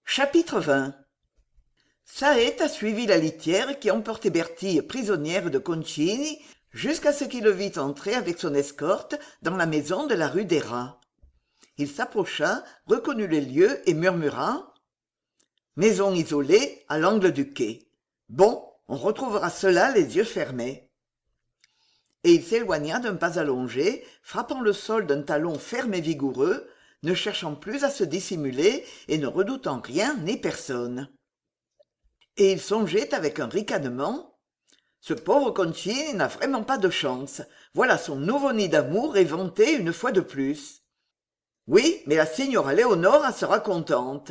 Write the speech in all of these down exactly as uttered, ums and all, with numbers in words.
Chapitre vingt. Saète a suivi la litière qui emportait Bertille prisonnière de Concini jusqu'à ce qu'il le vît entrer avec son escorte dans la maison de la rue des Rats. Il s'approcha, reconnut les lieux et murmura: maison isolée à l'angle du quai. Bon, on retrouvera cela les yeux fermés. Et il s'éloigna d'un pas allongé, frappant le sol d'un talon ferme et vigoureux, ne cherchant plus à se dissimuler et ne redoutant rien ni personne. Et il songeait avec un ricanement: ce pauvre Concini n'a vraiment pas de chance. Voilà son nouveau nid d'amour éventé une fois de plus. Oui, mais la signora Léonore sera contente.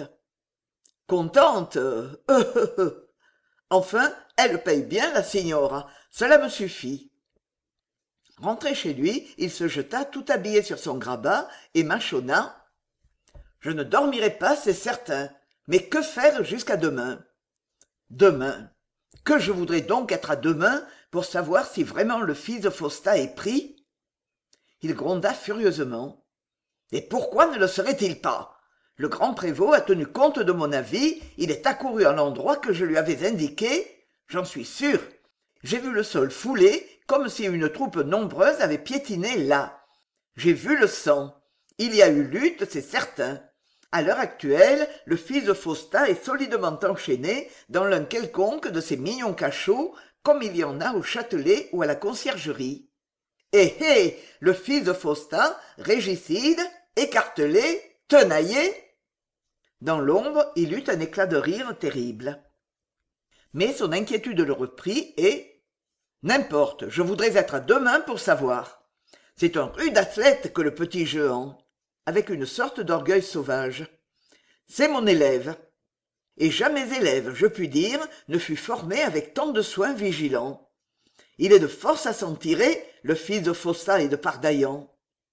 Contente euh, euh, euh. Enfin, elle paye bien, la signora. Cela me suffit. Rentré chez lui, il se jeta tout habillé sur son grabat et mâchonna: je ne dormirai pas, c'est certain. Mais que faire jusqu'à demain? Demain. Que je voudrais donc être à demain pour savoir si vraiment le fils de Fausta est pris? Il gronda furieusement. Et pourquoi ne le serait-il pas? Le grand prévôt a tenu compte de mon avis, il est accouru à l'endroit que je lui avais indiqué. J'en suis sûr. J'ai vu le sol foulé, comme si une troupe nombreuse avait piétiné là. J'ai vu le sang. Il y a eu lutte, c'est certain. À l'heure actuelle, le fils de Fausta est solidement enchaîné dans l'un quelconque de ces mignons cachots, comme il y en a au Châtelet ou à la Conciergerie. Eh eh, le fils de Fausta, régicide, écartelé, tenaillé. Dans l'ombre, il eut un éclat de rire terrible. Mais son inquiétude le reprit et... N'importe, je voudrais être à demain pour savoir. C'est un rude athlète que le petit Jehan, avec une sorte d'orgueil sauvage. C'est mon élève. Et jamais élève, je puis dire, ne fut formé avec tant de soins vigilants. Il est de force à s'en tirer, le fils de Fausta et de Pardaillan.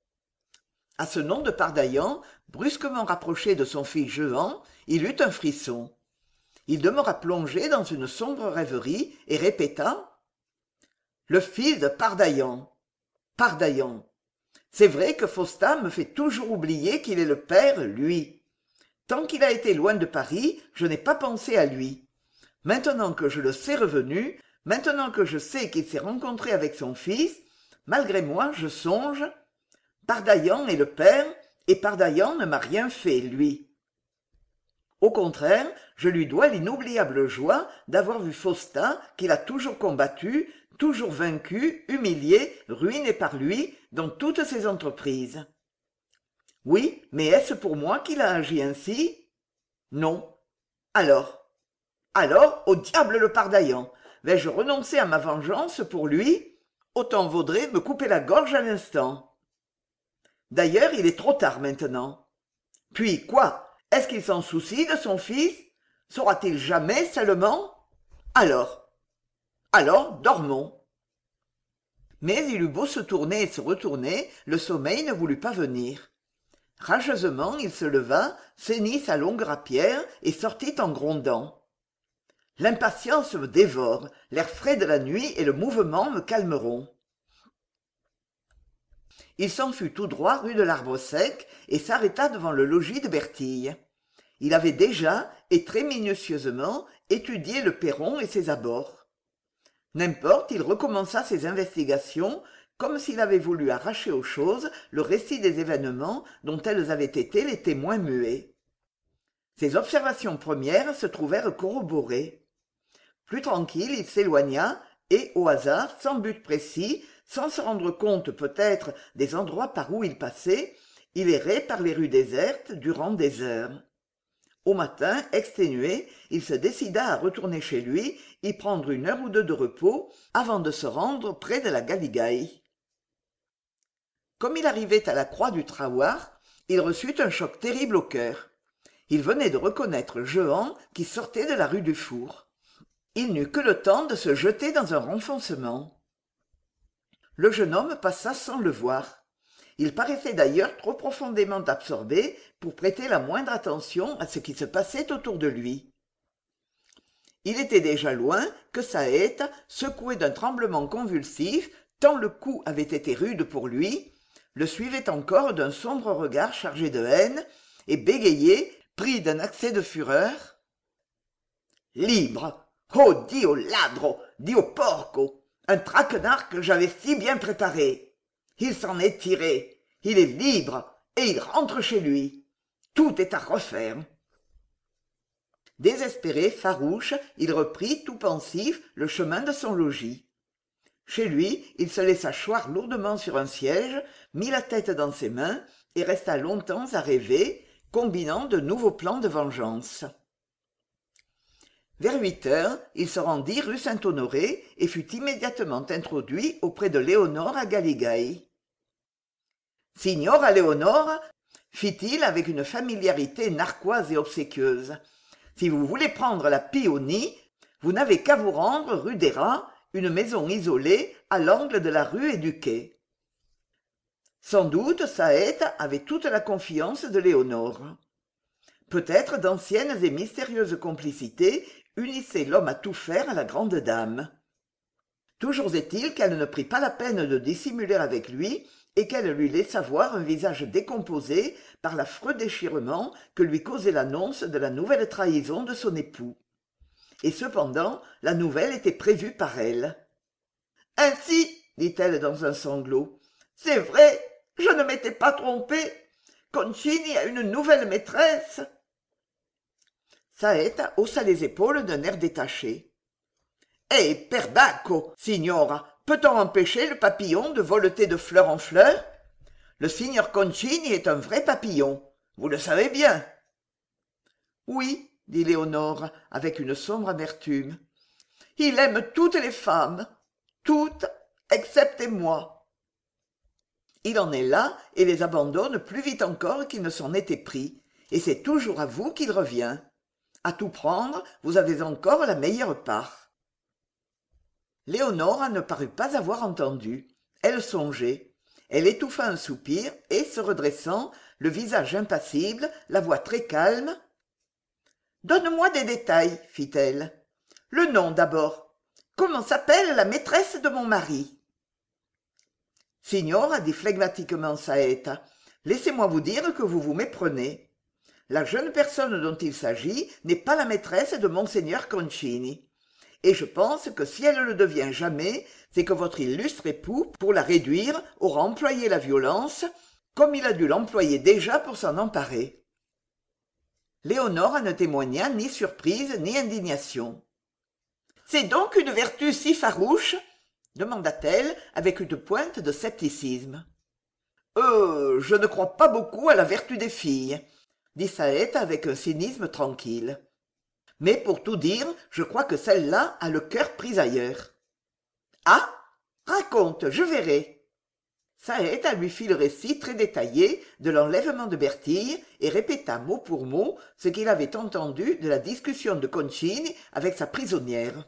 À ce nom de Pardaillan, brusquement rapproché de son fils Jehan, il eut un frisson. Il demeura plongé dans une sombre rêverie et répéta: le fils de Pardaillan. Pardaillan. C'est vrai que Fausta me fait toujours oublier qu'il est le père, lui. Tant qu'il a été loin de Paris, je n'ai pas pensé à lui. Maintenant que je le sais revenu, maintenant que je sais qu'il s'est rencontré avec son fils, malgré moi, je songe... Pardaillan est le père, et Pardaillan ne m'a rien fait, lui. Au contraire, je lui dois l'inoubliable joie d'avoir vu Fausta, qu'il a toujours combattu, toujours vaincu, humilié, ruiné par lui, dans toutes ses entreprises. Oui, mais est-ce pour moi qu'il a agi ainsi? Non. Alors? Alors, au diable le Pardaillan! Vais-je renoncer à ma vengeance pour lui? Autant vaudrait me couper la gorge à l'instant. D'ailleurs, il est trop tard maintenant. Puis, quoi? Est-ce qu'il s'en soucie de son fils? Saura-t-il jamais seulement? Alors? Alors, dormons. Mais il eut beau se tourner et se retourner, le sommeil ne voulut pas venir. Rageusement, il se leva, ceignit sa longue rapière et sortit en grondant. L'impatience me dévore, l'air frais de la nuit et le mouvement me calmeront. Il s'en fut tout droit rue de l'Arbre Sec et s'arrêta devant le logis de Bertille. Il avait déjà, et très minutieusement, étudié le perron et ses abords. N'importe, il recommença ses investigations comme s'il avait voulu arracher aux choses le récit des événements dont elles avaient été les témoins muets. Ses observations premières se trouvèrent corroborées. Plus tranquille, il s'éloigna et, au hasard, sans but précis, sans se rendre compte peut-être des endroits par où il passait, il errait par les rues désertes durant des heures. Au matin, exténué, il se décida à retourner chez lui, y prendre une heure ou deux de repos, avant de se rendre près de la Galigaï. Comme il arrivait à la croix du Trahoir, il reçut un choc terrible au cœur. Il venait de reconnaître Jehan qui sortait de la rue du Four. Il n'eut que le temps de se jeter dans un renfoncement. Le jeune homme passa sans le voir. Il paraissait d'ailleurs trop profondément absorbé pour prêter la moindre attention à ce qui se passait autour de lui. Il était déjà loin que Saète, secoué d'un tremblement convulsif, tant le coup avait été rude pour lui, le suivait encore d'un sombre regard chargé de haine et bégayait, pris d'un accès de fureur. Libre! Oh, Dio ladro! Dio porco! Un traquenard que j'avais si bien préparé! Il s'en est tiré! Il est libre! Et il rentre chez lui! Tout est à refaire! Désespéré, farouche, il reprit, tout pensif, le chemin de son logis. Chez lui, il se laissa choir lourdement sur un siège, mit la tête dans ses mains et resta longtemps à rêver, combinant de nouveaux plans de vengeance. Vers huit heures, il se rendit rue Saint-Honoré et fut immédiatement introduit auprès de Léonore Galigai. « Signora Léonore, fit-il avec une familiarité narquoise et obséquieuse, si vous voulez prendre la pie au nid, vous n'avez qu'à vous rendre rue des Rats, une maison isolée à l'angle de la rue et du quai. » Sans doute Saète avait toute la confiance de Léonore. Peut-être d'anciennes et mystérieuses complicités unissaient l'homme à tout faire à la grande dame. Toujours est-il qu'elle ne prit pas la peine de dissimuler avec lui et qu'elle lui laissa voir un visage décomposé par l'affreux déchirement que lui causait l'annonce de la nouvelle trahison de son époux. Et cependant, la nouvelle était prévue par elle. « Ainsi, dit-elle dans un sanglot, c'est vrai, je ne m'étais pas trompée. Concini a une nouvelle maîtresse. » Saète haussa les épaules d'un air détaché. « Eh, perdacco, signora, peut-on empêcher le papillon de voleter de fleur en fleur? Le signor Concini est un vrai papillon, vous le savez bien. »« Oui, dit Léonore, avec une sombre amertume. Il aime toutes les femmes, toutes, excepté moi. Il en est là et les abandonne plus vite encore qu'il ne s'en était pris, et c'est toujours à vous qu'il revient. À tout prendre, vous avez encore la meilleure part. » Léonore ne parut pas avoir entendu. Elle songeait. Elle étouffa un soupir et, se redressant, le visage impassible, la voix très calme, « Donne-moi des détails, fit-elle. Le nom d'abord. Comment s'appelle la maîtresse de mon mari? » Signora, dit flegmatiquement Saète, laissez-moi vous dire que vous vous méprenez. La jeune personne dont il s'agit n'est pas la maîtresse de monseigneur Concini. Et je pense que si elle le devient jamais, c'est que votre illustre époux, pour la réduire, aura employé la violence, comme il a dû l'employer déjà pour s'en emparer. Léonore ne témoigna ni surprise ni indignation. « C'est donc une vertu si farouche ?» demanda-t-elle avec une pointe de scepticisme. « Euh, je ne crois pas beaucoup à la vertu des filles, » dit Saète avec un cynisme tranquille. « Mais pour tout dire, je crois que celle-là a le cœur pris ailleurs. »« Ah, raconte, je verrai. » Saète lui fit le récit très détaillé de l'enlèvement de Bertille et répéta mot pour mot ce qu'il avait entendu de la discussion de Concini avec sa prisonnière.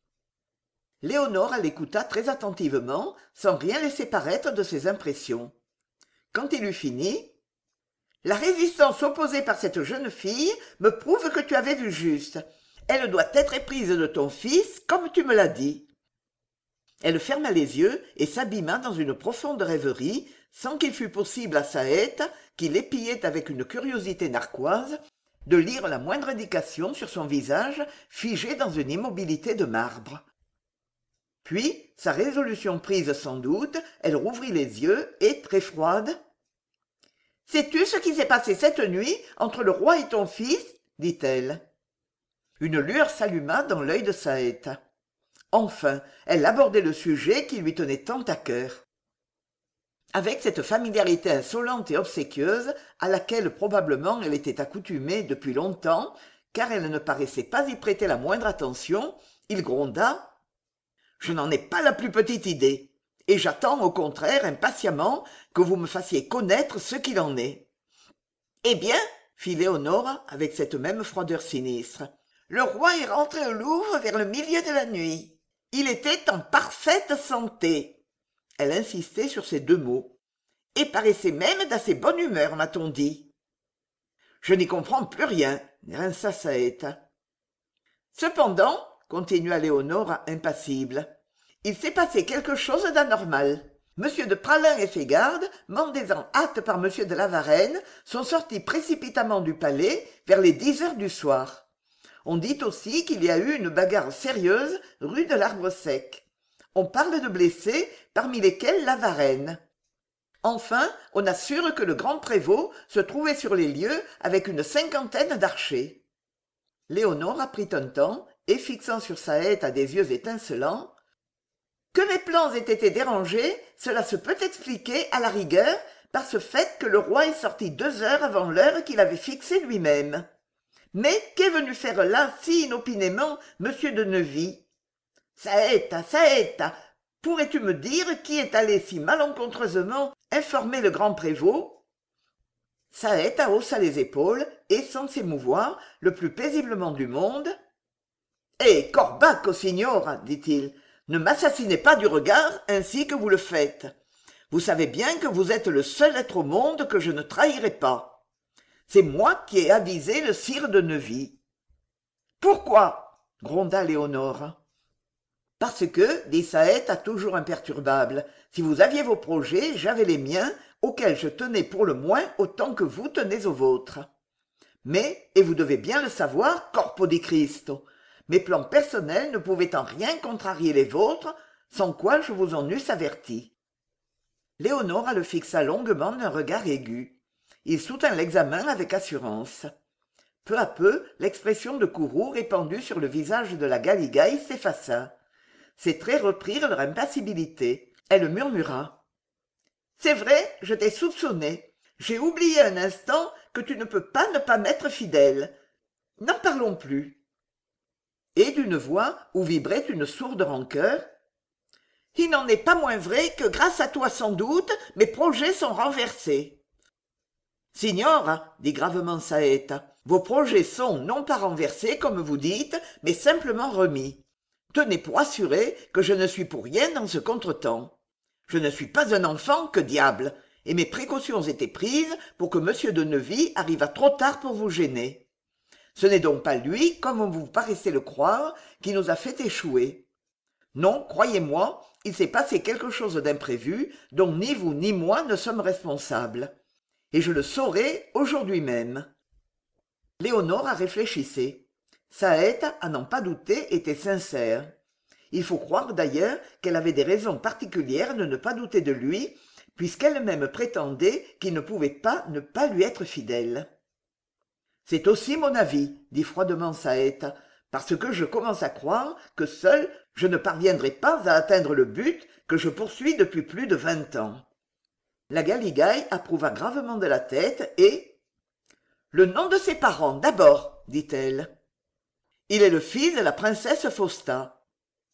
Léonore l'écouta très attentivement, sans rien laisser paraître de ses impressions. Quand il eut fini, « La résistance opposée par cette jeune fille me prouve que tu avais vu juste. Elle doit être éprise de ton fils, comme tu me l'as dit. » Elle ferma les yeux et s'abîma dans une profonde rêverie, sans qu'il fût possible à Saète, qui l'épillait avec une curiosité narquoise, de lire la moindre indication sur son visage figé dans une immobilité de marbre. Puis, sa résolution prise sans doute, elle rouvrit les yeux et, très froide, « Sais-tu ce qui s'est passé cette nuit entre le roi et ton fils ?» dit-elle. Une lueur s'alluma dans l'œil de Saète. Enfin, elle abordait le sujet qui lui tenait tant à cœur. Avec cette familiarité insolente et obséquieuse, à laquelle probablement elle était accoutumée depuis longtemps, car elle ne paraissait pas y prêter la moindre attention, il gronda. « Je n'en ai pas la plus petite idée, et j'attends au contraire impatiemment que vous me fassiez connaître ce qu'il en est. »« Eh bien, fit Léonore avec cette même froideur sinistre, le roi est rentré au Louvre vers le milieu de la nuit. Il était en parfaite santé. » Elle insistait sur ces deux mots. « Et paraissait même d'assez bonne humeur, m'a-t-on dit. »« Je n'y comprends plus rien, » grinça Saète. « Cependant, continua Léonore impassible, il s'est passé quelque chose d'anormal. M. de Praslin et Fégarde, mandés en hâte par M. de la Varenne, sont sortis précipitamment du palais vers les dix heures du soir. On dit aussi qu'il y a eu une bagarre sérieuse rue de l'Arbre Sec. On parle de blessés, parmi lesquels la Varenne. Enfin, on assure que le grand prévôt se trouvait sur les lieux avec une cinquantaine d'archers. Léonore prit un temps et, fixant sur Saète à des yeux étincelants, « Que mes plans aient été dérangés, cela se peut expliquer, à la rigueur, par ce fait que le roi est sorti deux heures avant l'heure qu'il avait fixée lui-même. Mais qu'est venu faire là si inopinément monsieur de Neuvy? Saète, Saète, pourrais-tu me dire qui est allé si malencontreusement informer le grand prévôt ?» Saète haussa les épaules et, sans s'émouvoir, le plus paisiblement du monde, « Eh, corbacco, signora, dit-il, ne m'assassinez pas du regard ainsi que vous le faites. Vous savez bien que vous êtes le seul être au monde que je ne trahirai pas. C'est moi qui ai avisé le sire de Neuvy. »« Pourquoi ?» gronda Léonore. « Parce que, dit Saète toujours imperturbable, si vous aviez vos projets, j'avais les miens, auxquels je tenais pour le moins autant que vous tenez aux vôtres. Mais, et vous devez bien le savoir, corpo di Cristo, mes plans personnels ne pouvaient en rien contrarier les vôtres, sans quoi je vous en eusse averti. » Léonore le fixa longuement d'un regard aigu. Il soutint l'examen avec assurance. Peu à peu, l'expression de courroux répandue sur le visage de la Galigaï s'effaça. Ses traits reprirent leur impassibilité. Elle murmura. « C'est vrai, je t'ai soupçonné. J'ai oublié un instant que tu ne peux pas ne pas m'être fidèle. N'en parlons plus. » Et d'une voix où vibrait une sourde rancœur. « Il n'en est pas moins vrai que, grâce à toi sans doute, mes projets sont renversés. »« Signora, dit gravement Saète, vos projets sont non pas renversés, comme vous dites, mais simplement remis. Tenez pour assurer que je ne suis pour rien dans ce contretemps. Je ne suis pas un enfant, que diable, et mes précautions étaient prises pour que M. de Neuvy arrivât trop tard pour vous gêner. Ce n'est donc pas lui, comme vous paraissez le croire, qui nous a fait échouer. Non, croyez-moi, il s'est passé quelque chose d'imprévu dont ni vous ni moi ne sommes responsables. Et je le saurai aujourd'hui même. » Léonore réfléchissait. Saète, à n'en pas douter, était sincère. Il faut croire d'ailleurs qu'elle avait des raisons particulières de ne pas douter de lui, puisqu'elle-même prétendait qu'il ne pouvait pas ne pas lui être fidèle. « C'est aussi mon avis, dit froidement Saète, parce que je commence à croire que seul je ne parviendrai pas à atteindre le but que je poursuis depuis plus de vingt ans. » La Galigaï approuva gravement de la tête et « Le nom de ses parents, d'abord, dit-elle. »« Il est le fils de la princesse Fausta. »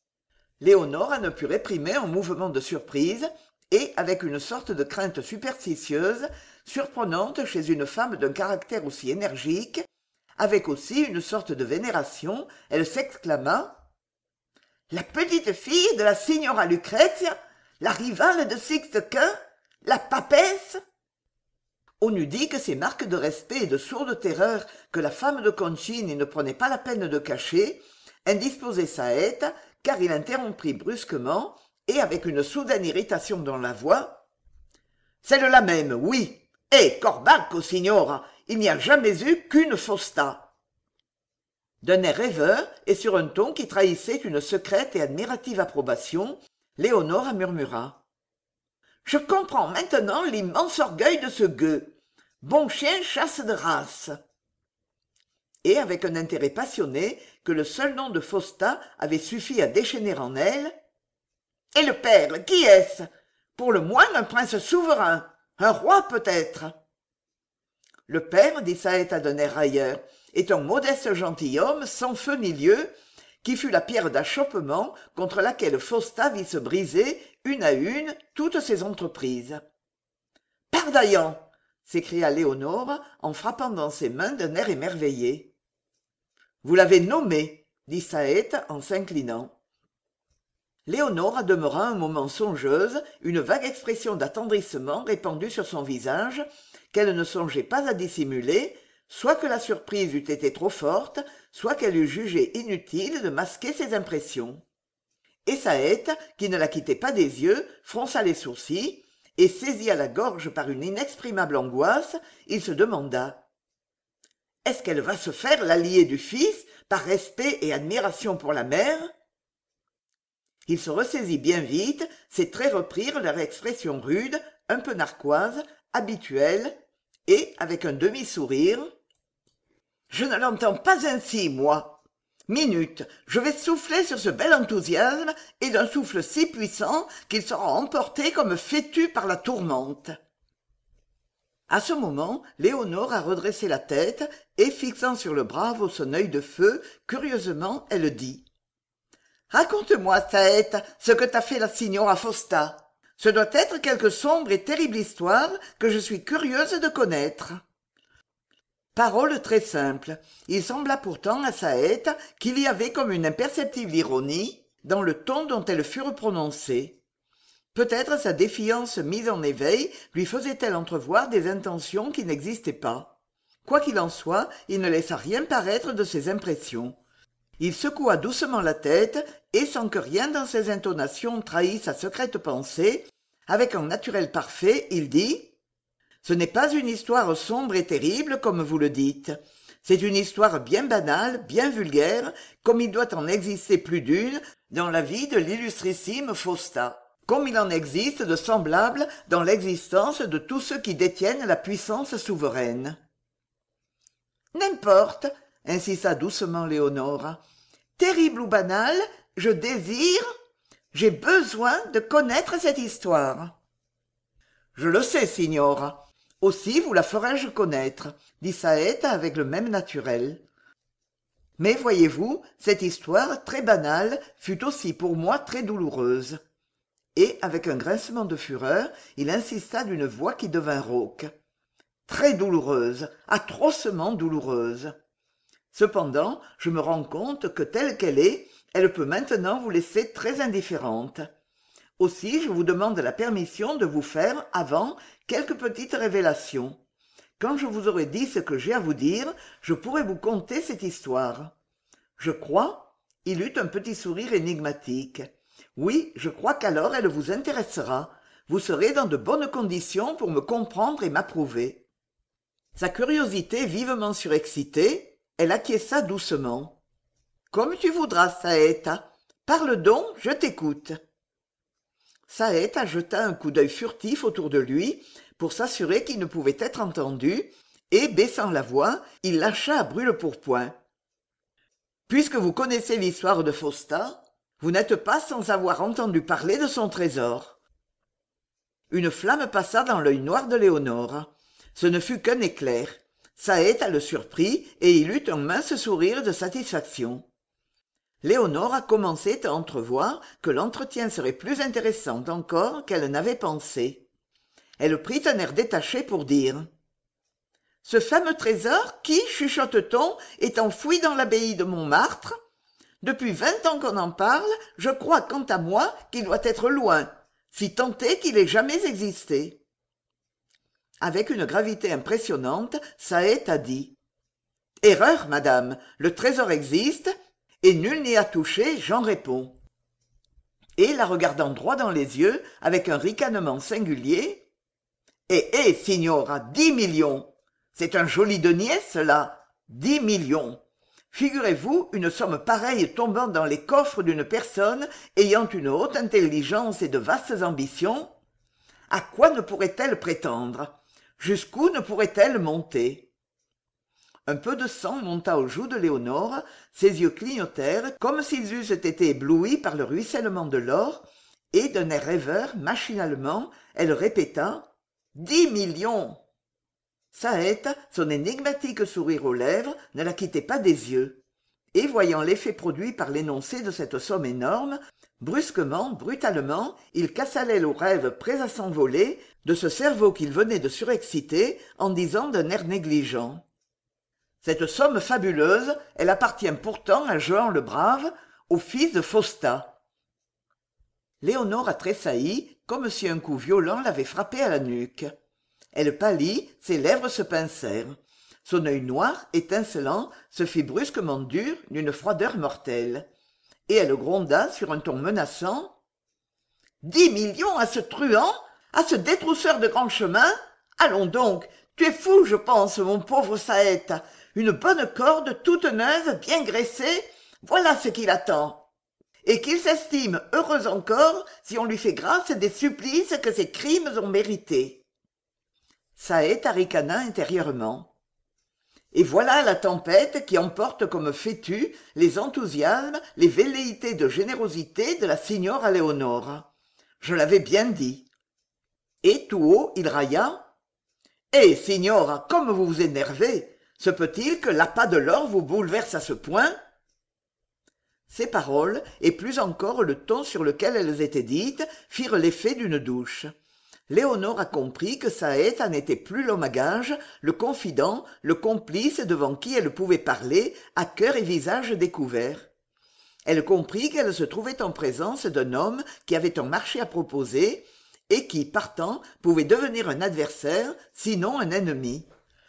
Léonore ne put réprimer un mouvement de surprise et, avec une sorte de crainte superstitieuse, surprenante chez une femme d'un caractère aussi énergique, avec aussi une sorte de vénération, elle s'exclama « La petite fille de la signora Lucrezia, la rivale de Sixte Quint, la papesse ?» On eût dit que ces marques de respect et de sourde terreur que la femme de Concini ne prenait pas la peine de cacher indisposaient Saète, car il interrompit brusquement et avec une soudaine irritation dans la voix. « Celle-là même, oui. Eh, corbacco, signora, il n'y a jamais eu qu'une Fausta. » D'un air rêveur et sur un ton qui trahissait une secrète et admirative approbation, Léonore murmura. « Je comprends maintenant l'immense orgueil de ce gueux. Bon chien chasse de race. » Et avec un intérêt passionné que le seul nom de Fausta avait suffi à déchaîner en elle. « Et le père, qui est-ce? Pour le moins un prince souverain, un roi peut-être. » Le père, dit Saète d'un air railleur, est un modeste gentilhomme sans feu ni lieu, qui fut la pierre d'achoppement contre laquelle Fausta vit se briser, une à une, toutes ses entreprises. « Pardaillan !» s'écria Léonore en frappant dans ses mains d'un air émerveillé. « Vous l'avez nommé, » dit Saète en s'inclinant. Léonore demeura un moment songeuse, une vague expression d'attendrissement répandue sur son visage, qu'elle ne songeait pas à dissimuler, soit que la surprise eût été trop forte, soit qu'elle eût jugé inutile de masquer ses impressions. et Saète, qui ne la quittait pas des yeux, fronça les sourcils, et saisi à la gorge par une inexprimable angoisse, il se demanda « Est-ce qu'elle va se faire l'alliée du fils, par respect et admiration pour la mère ?» Il se ressaisit bien vite, ses traits reprirent leur expression rude, un peu narquoise, habituelle, et, avec un demi-sourire, « Je ne l'entends pas ainsi, moi. Minute, je vais souffler sur ce bel enthousiasme, et d'un souffle si puissant qu'il sera emporté comme fétu par la tourmente. » À ce moment, Léonore a redressé la tête, et fixant sur le brave son œil de feu, curieusement, elle dit « Raconte-moi, Saète, ce que t'a fait la signora Fausta. Ce doit être quelque sombre et terrible histoire que je suis curieuse de connaître. » Parole très simple. Il sembla pourtant à Saète qu'il y avait comme une imperceptible ironie dans le ton dont elles furent prononcées. Peut-être sa défiance mise en éveil lui faisait-elle entrevoir des intentions qui n'existaient pas. Quoi qu'il en soit, il ne laissa rien paraître de ses impressions. Il secoua doucement la tête, et sans que rien dans ses intonations trahît sa secrète pensée, avec un naturel parfait, il dit « Ce n'est pas une histoire sombre et terrible, comme vous le dites. C'est une histoire bien banale, bien vulgaire, comme il doit en exister plus d'une dans la vie de l'illustrissime Fausta, comme il en existe de semblables dans l'existence de tous ceux qui détiennent la puissance souveraine. » « N'importe, » insista doucement Léonore. « Terrible ou banal, je désire, j'ai besoin de connaître cette histoire. »« Je le sais, signora. Aussi vous la ferai-je connaître, » dit Saète avec le même naturel. « Mais voyez-vous, cette histoire très banale fut aussi pour moi très douloureuse. » Et, avec un grincement de fureur, il insista d'une voix qui devint rauque. « Très douloureuse, atrocement douloureuse. Cependant, je me rends compte que telle qu'elle est, elle peut maintenant vous laisser très indifférente. Aussi, je vous demande la permission de vous faire, avant, quelques petites révélations. Quand je vous aurai dit ce que j'ai à vous dire, je pourrai vous conter cette histoire. Je crois, » il eut un petit sourire énigmatique, « oui, je crois qu'alors elle vous intéressera. Vous serez dans de bonnes conditions pour me comprendre et m'approuver. » Sa curiosité vivement surexcitée, elle acquiesça doucement. « Comme tu voudras, Saète. Parle donc, je t'écoute. » Saète jeta un coup d'œil furtif autour de lui pour s'assurer qu'il ne pouvait être entendu, et, baissant la voix, il lâcha à brûle-pourpoint. « Puisque vous connaissez l'histoire de Fausta, vous n'êtes pas sans avoir entendu parler de son trésor. » Une flamme passa dans l'œil noir de Léonore. Ce ne fut qu'un éclair. Saète le surprit, et il eut un mince sourire de satisfaction. Léonore commençait à entrevoir que l'entretien serait plus intéressant encore qu'elle n'avait pensé. Elle prit un air détaché pour dire « Ce fameux trésor qui, chuchote-t-on, est enfoui dans l'abbaye de Montmartre ? Depuis vingt ans qu'on en parle, je crois quant à moi qu'il doit être loin, si tant est qu'il ait jamais existé. » Avec une gravité impressionnante, Saète a dit « Erreur, madame, le trésor existe, et nul n'y a touché, j'en réponds. » Et, la regardant droit dans les yeux, avec un ricanement singulier, « Eh, eh, signora, dix millions! C'est un joli denier, cela! Dix millions! Figurez-vous une somme pareille tombant dans les coffres d'une personne ayant une haute intelligence et de vastes ambitions? À quoi ne pourrait-elle prétendre? Jusqu'où ne pourrait-elle monter? » Un peu de sang monta aux joues de Léonore, ses yeux clignotèrent comme s'ils eussent été éblouis par le ruissellement de l'or, et d'un air rêveur, machinalement, elle répéta « Dix millions !» Saète, son énigmatique sourire aux lèvres, ne la quittait pas des yeux, et voyant l'effet produit par l'énoncé de cette somme énorme, brusquement, brutalement, il cassa l'aile au rêve prêt à s'envoler de ce cerveau qu'il venait de surexciter en disant d'un air négligent. Cette somme fabuleuse, elle appartient pourtant à Jehan le Brave, au fils de Fausta. Léonore a tressailli, comme si un coup violent l'avait frappée à la nuque. Elle pâlit, ses lèvres se pincèrent. Son œil noir, étincelant, se fit brusquement dur d'une froideur mortelle. et elle gronda sur un ton menaçant. « Dix millions à ce truand, à ce détrousseur de grand chemin. Allons donc, tu es fou, je pense, mon pauvre Saète. Une bonne corde toute neuve, bien graissée, voilà ce qu'il attend. Et qu'il s'estime heureux encore si on lui fait grâce des supplices que ses crimes ont mérités. » Saète ricana intérieurement. Et voilà la tempête qui emporte comme fétus les enthousiasmes, les velléités de générosité de la signora Leonora. Je l'avais bien dit. Et tout haut, il railla. « Eh, signora, comme vous vous énervez! Se peut-il que l'appât de l'or vous bouleverse à ce point ?» Ces paroles, et plus encore le ton sur lequel elles étaient dites, firent l'effet d'une douche. Léonore a compris que Saète n'était plus l'homme à gages, le confident, le complice devant qui elle pouvait parler, à cœur et visage découverts. Elle comprit qu'elle se trouvait en présence d'un homme qui avait un marché à proposer, et qui, partant, pouvait devenir un adversaire, sinon un ennemi.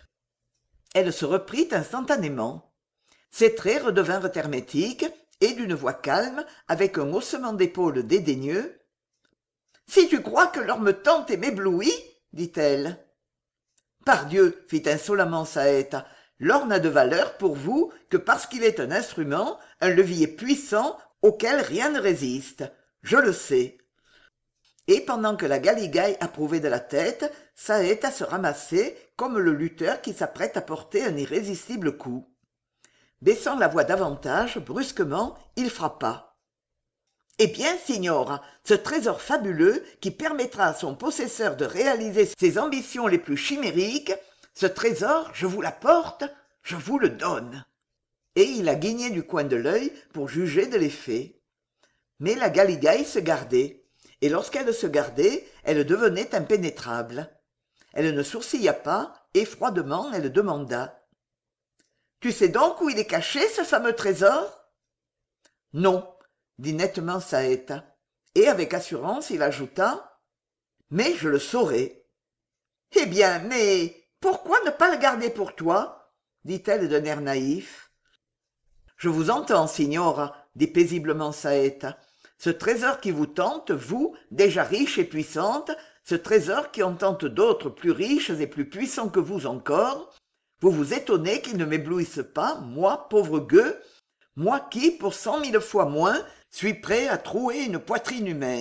Elle se reprit instantanément. Ses traits redevinrent hermétiques, et d'une voix calme, avec un haussement d'épaules dédaigneux, « Si tu crois que l'or me tente et m'éblouit, dit-elle. »« Pardieu, fit insolemment Saète, l'or n'a de valeur pour vous que parce qu'il est un instrument, un levier puissant auquel rien ne résiste. Je le sais. » Et pendant que la galigaille approuvait de la tête, Saète se ramassait comme le lutteur qui s'apprête à porter un irrésistible coup. Baissant la voix davantage, brusquement, il frappa. « Eh bien, signora, ce trésor fabuleux qui permettra à son possesseur de réaliser ses ambitions les plus chimériques, ce trésor, je vous l'apporte, je vous le donne. » Et il la guignait du coin de l'œil pour juger de l'effet. Mais la galigaille se gardait, et lorsqu'elle se gardait, elle devenait impénétrable. Elle ne sourcilla pas, et froidement elle demanda. « Tu sais donc où il est caché, ce fameux trésor ?»« Non, » dit nettement Saète, et avec assurance il ajouta « Mais je le saurai. »« Eh bien, mais pourquoi ne pas le garder pour toi ?» dit-elle d'un air naïf. « Je vous entends, signora, » dit paisiblement Saète. « Ce trésor qui vous tente, vous, déjà riche et puissante, ce trésor qui en tente d'autres plus riches et plus puissants que vous encore, vous vous étonnez qu'il ne m'éblouisse pas, moi, pauvre gueux, moi qui, pour cent mille fois moins, suis prêt à trouer une poitrine humaine. »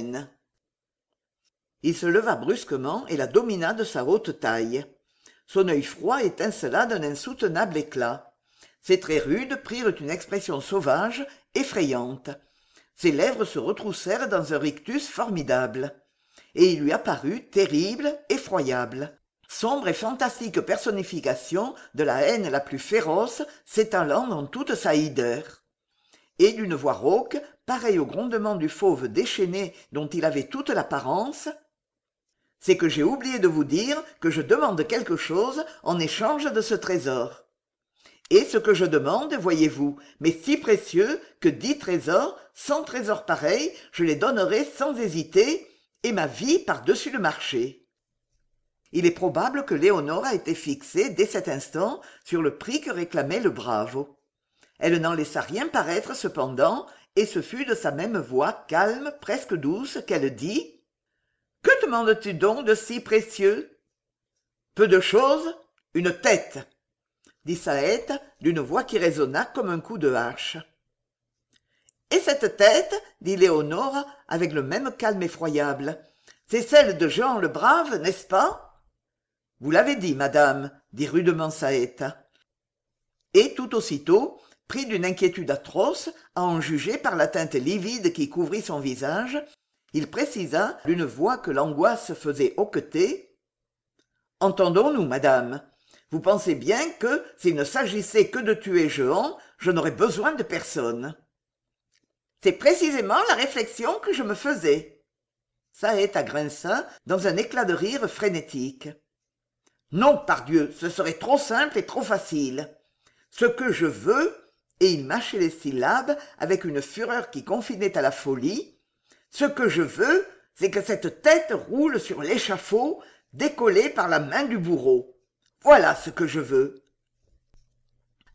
Il se leva brusquement et la domina de sa haute taille. Son œil froid étincela d'un insoutenable éclat. Ses traits rudes prirent une expression sauvage, effrayante. Ses lèvres se retroussèrent dans un rictus formidable. Et il lui apparut terrible, effroyable. Sombre et fantastique personnification de la haine la plus féroce s'étalant dans toute sa hideur. Et d'une voix rauque, pareille au grondement du fauve déchaîné dont il avait toute l'apparence, « C'est que j'ai oublié de vous dire que je demande quelque chose en échange de ce trésor. Et ce que je demande, voyez-vous, m'est si précieux que dix trésors, cent trésors pareils, je les donnerai sans hésiter, et ma vie par-dessus le marché. » Il est probable que Léonore a été fixée dès cet instant sur le prix que réclamait le bravo. Elle n'en laissa rien paraître cependant, et ce fut de sa même voix calme, presque douce, qu'elle dit « Que demandes-tu donc de si précieux ?»« Peu de chose, une tête !» dit Saète d'une voix qui résonna comme un coup de hache. « Et cette tête, dit Léonore avec le même calme effroyable, c'est celle de Jean le Brave, n'est-ce pas ? » « Vous l'avez dit, madame, dit rudement Saète. Et tout aussitôt, pris d'une inquiétude atroce, à en juger par la teinte livide qui couvrit son visage, il précisa d'une voix que l'angoisse faisait hoqueter. « Entendons-nous, madame. Vous pensez bien que, s'il ne s'agissait que de tuer Jehan, je n'aurais besoin de personne. » « C'est précisément la réflexion que je me faisais. » Saète grinça dans un éclat de rire frénétique. « Non, pardieu, ce serait trop simple et trop facile. Ce que je veux, et il mâchait les syllabes avec une fureur qui confinait à la folie, ce que je veux, c'est que cette tête roule sur l'échafaud, décollée par la main du bourreau. Voilà ce que je veux. »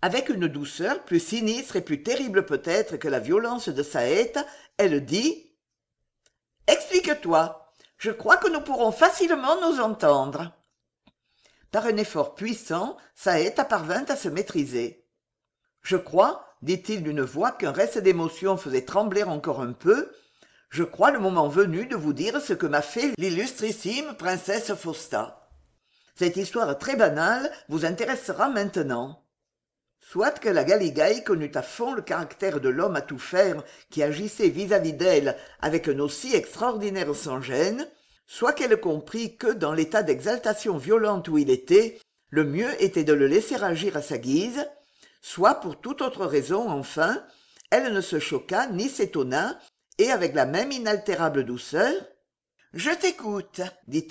Avec une douceur plus sinistre et plus terrible peut-être que la violence de Saète, elle dit « Explique-toi. Je crois que nous pourrons facilement nous entendre. » Par un effort puissant, Saète parvint à se maîtriser. « Je crois, dit-il d'une voix qu'un reste d'émotion faisait trembler encore un peu, je crois le moment venu de vous dire ce que m'a fait l'illustrissime princesse Fausta. Cette histoire très banale vous intéressera maintenant. » Soit que la Galigaï connût à fond le caractère de l'homme à tout faire qui agissait vis-à-vis d'elle avec un aussi extraordinaire sans-gêne, soit qu'elle comprit que, dans l'état d'exaltation violente où il était, le mieux était de le laisser agir à sa guise, soit pour toute autre raison, enfin, elle ne se choqua ni s'étonna, et avec la même inaltérable douceur, « Je t'écoute, dit-elle. »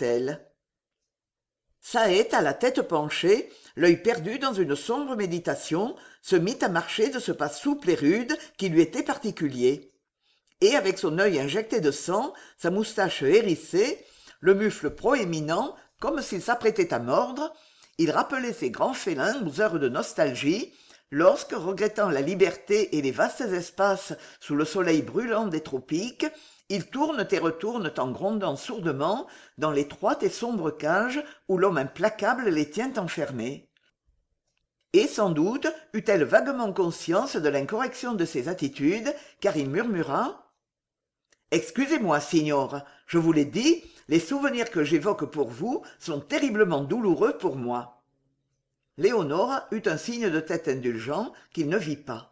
Saète, à la tête penchée, l'œil perdu dans une sombre méditation, se mit à marcher de ce pas souple et rude qui lui était particulier. Et avec son œil injecté de sang, sa moustache hérissée, le mufle proéminent, comme s'il s'apprêtait à mordre, il rappelait ses grands félins aux heures de nostalgie, lorsque, regrettant la liberté et les vastes espaces sous le soleil brûlant des tropiques, ils tournent et retournent en grondant sourdement dans l'étroite et sombre cage où l'homme implacable les tient enfermés. Et sans doute eut-elle vaguement conscience de l'incorrection de ses attitudes, car il murmura « Excusez-moi, signor, je vous l'ai dit, les souvenirs que j'évoque pour vous sont terriblement douloureux pour moi. » Léonore eut un signe de tête indulgent qu'il ne vit pas.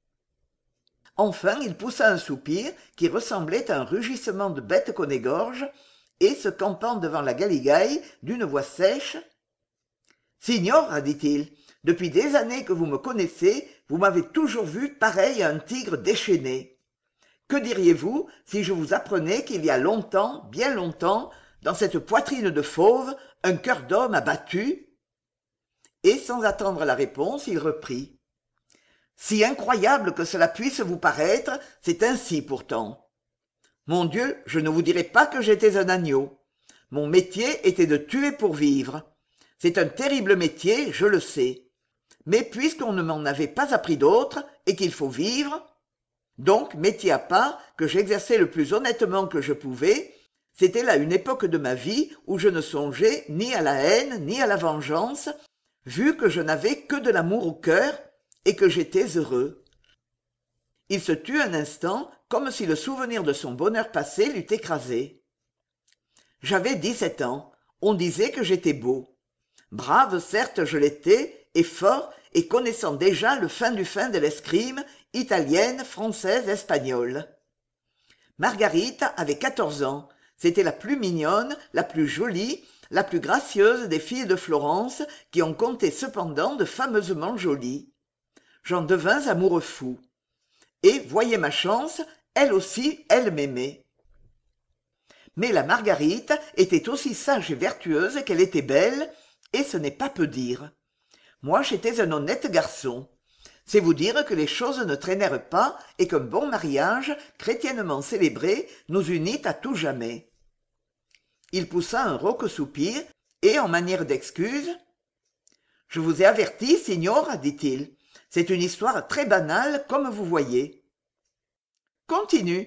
Enfin, il poussa un soupir qui ressemblait à un rugissement de bête qu'on égorge, et se campant devant la Galigaï d'une voix sèche, « Signora, dit-il, depuis des années que vous me connaissez, vous m'avez toujours vu pareil à un tigre déchaîné. Que diriez-vous si je vous apprenais qu'il y a longtemps, bien longtemps, dans cette poitrine de fauve, un cœur d'homme a battu ?» Et sans attendre la réponse, il reprit. Si incroyable que cela puisse vous paraître, c'est ainsi pourtant. Mon Dieu, je ne vous dirai pas que j'étais un agneau. Mon métier était de tuer pour vivre. C'est un terrible métier, je le sais. Mais puisqu'on ne m'en avait pas appris d'autre, et qu'il faut vivre, donc, métier à part, que j'exerçais le plus honnêtement que je pouvais, c'était là une époque de ma vie où je ne songeais ni à la haine ni à la vengeance, vu que je n'avais que de l'amour au cœur, et que j'étais heureux. Il se tut un instant, comme si le souvenir de son bonheur passé l'eût écrasé. J'avais dix-sept ans, on disait que j'étais beau. Brave, certes, je l'étais, et fort, et connaissant déjà le fin du fin de l'escrime, italienne, française, espagnole. Marguerite avait quatorze ans, c'était la plus mignonne, la plus jolie, la plus gracieuse des filles de Florence, qui ont compté cependant de fameusement jolies. J'en devins amoureux fou. Et, voyez ma chance, elle aussi, elle m'aimait. Mais la Marguerite était aussi sage et vertueuse qu'elle était belle, et ce n'est pas peu dire. Moi, j'étais un honnête garçon. C'est vous dire que les choses ne traînèrent pas et qu'un bon mariage, chrétiennement célébré, nous unit à tout jamais. Il poussa un rauque soupir, et, en manière d'excuse, « Je vous ai averti, signora, dit-il. C'est une histoire très banale, comme vous voyez. »« Continue, »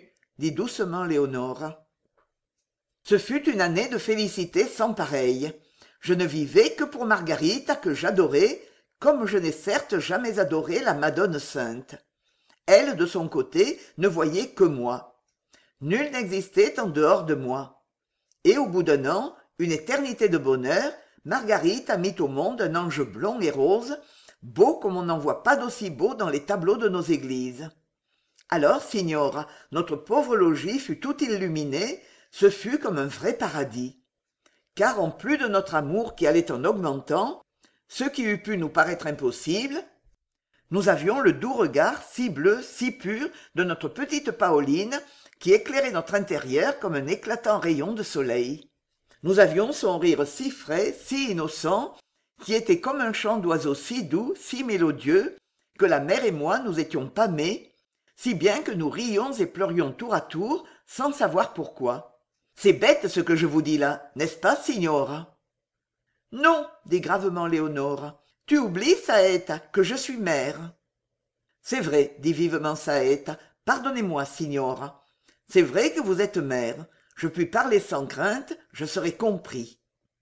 dit doucement Léonore. Ce fut une année de félicité sans pareille. Je ne vivais que pour Marguerite, que j'adorais, comme je n'ai certes jamais adoré la Madone Sainte. Elle, de son côté, ne voyait que moi. Nul n'existait en dehors de moi. Et au bout d'un an, une éternité de bonheur, Marguerite a mis au monde un ange blond et rose, beau comme on n'en voit pas d'aussi beau dans les tableaux de nos églises. Alors, signora, notre pauvre logis fut tout illuminé, ce fut comme un vrai paradis. Car en plus de notre amour qui allait en augmentant, ce qui eût pu nous paraître impossible, nous avions le doux regard si bleu, si pur de notre petite Paoline qui éclairait notre intérieur comme un éclatant rayon de soleil. Nous avions son rire si frais, si innocent, qui était comme un chant d'oiseau si doux, si mélodieux, que la mère et moi nous étions pâmés, si bien que nous rions et pleurions tour à tour, sans savoir pourquoi. C'est bête ce que je vous dis là, n'est-ce pas, signora ? Non, dit gravement Léonore, Tu oublies, Saëta, que je suis mère. C'est vrai, dit vivement Saëta. Pardonnez-moi, signora. C'est vrai que vous êtes mère. Je puis parler sans crainte, je serai compris.